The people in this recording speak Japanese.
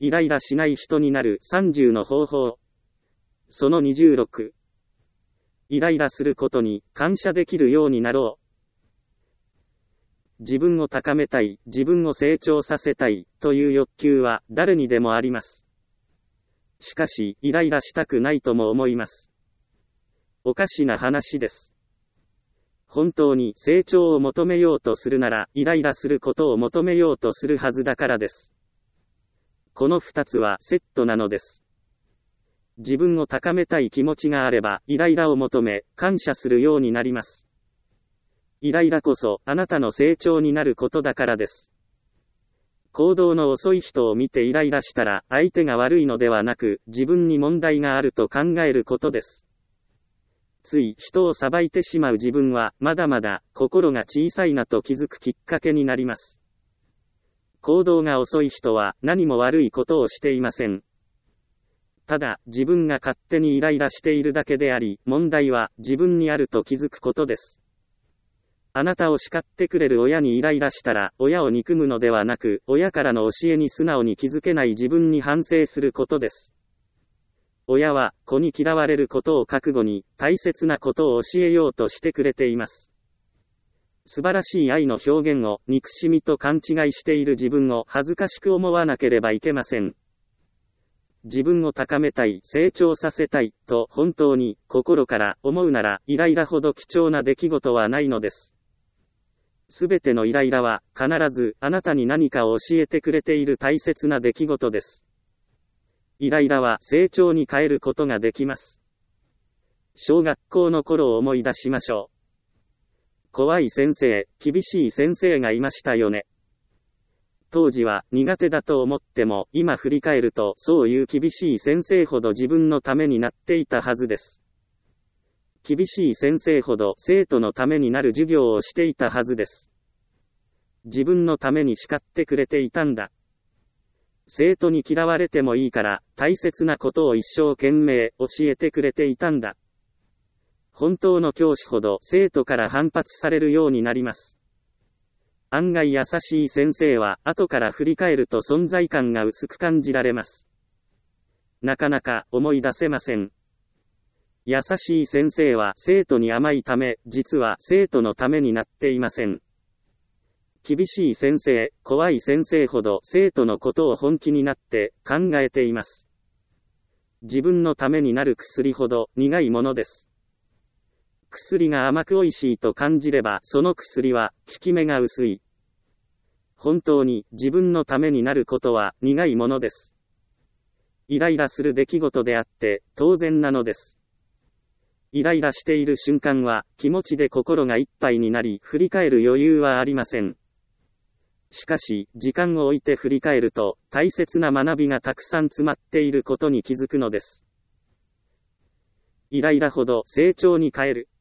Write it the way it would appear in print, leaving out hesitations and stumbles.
イライラしない人になる30の方法。その26。イライラすることに感謝できるようになろう。自分を高めたい、自分を成長させたいという欲求は誰にでもあります。しかし、イライラしたくないとも思います。おかしな話です。本当に成長を求めようとするなら、イライラすることを求めようとするはずだからです。この2つはセットなのです。自分を高めたい気持ちがあれば、イライラを求め、感謝するようになります。イライラこそ、あなたの成長になることだからです。行動の遅い人を見てイライラしたら、相手が悪いのではなく、自分に問題があると考えることです。つい人を裁いてしまう自分は、まだまだ心が小さいなと気づくきっかけになります。行動が遅い人は何も悪いことをしていません。ただ、自分が勝手にイライラしているだけであり、問題は自分にあると気づくことです。あなたを叱ってくれる親にイライラしたら、親を憎むのではなく、親からの教えに素直に気づけない自分に反省することです。親は、子に嫌われることを覚悟に、大切なことを教えようとしてくれています。素晴らしい愛の表現を、憎しみと勘違いしている自分を恥ずかしく思わなければいけません。自分を高めたい、成長させたい、と本当に、心から思うなら、イライラほど貴重な出来事はないのです。すべてのイライラは、必ず、あなたに何かを教えてくれている大切な出来事です。イライラは成長に変えることができます。小学校の頃を思い出しましょう。怖い先生、厳しい先生がいましたよね。当時は苦手だと思っても、今振り返ると、そういう厳しい先生ほど自分のためになっていたはずです。厳しい先生ほど生徒のためになる授業をしていたはずです。自分のために叱ってくれていたんだ。生徒に嫌われてもいいから、大切なことを一生懸命教えてくれていたんだ。本当の教師ほど生徒から反発されるようになります。案外優しい先生は、後から振り返ると存在感が薄く感じられます。なかなか思い出せません。優しい先生は生徒に甘いため、実は生徒のためになっていません。厳しい先生、怖い先生ほど生徒のことを本気になって考えています。自分のためになる薬ほど苦いものです。薬が甘く美味しいと感じればその薬は効き目が薄い。本当に自分のためになることは苦いものです。イライラする出来事であって当然なのです。イライラしている瞬間は気持ちで心がいっぱいになり振り返る余裕はありません。しかし時間を置いて振り返ると大切な学びがたくさん詰まっていることに気づくのです。イライラほど成長に変える。